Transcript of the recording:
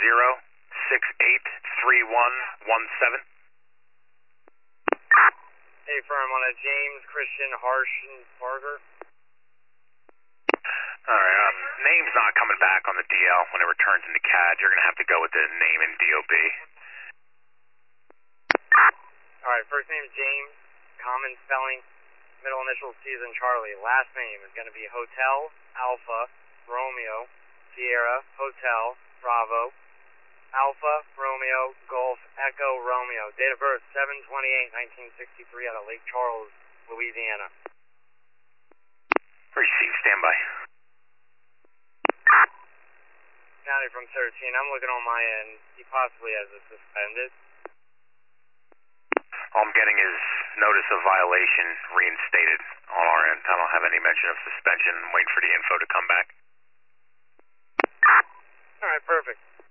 720-683117. Hey, firm on a James Christian Harshenbarger. Alright, name's not coming back on the DL when it returns into CAD. You're going to have to go with the name in DOB. Alright, first name James, common spelling, middle initial C as in Charlie. Last name is going to be Hotel, Alpha, Romeo, Sierra, Hotel, Bravo, Alpha, Romeo, Golf, Echo, Romeo. Date of birth, 7/28/1963 out of Lake Charles, Louisiana. Receive, standby. County from 13, I'm looking on my end. He possibly has it suspended. All I'm getting is notice of violation reinstated on our end. I don't have any mention of suspension. I'm waiting for the info to come back. Alright, perfect.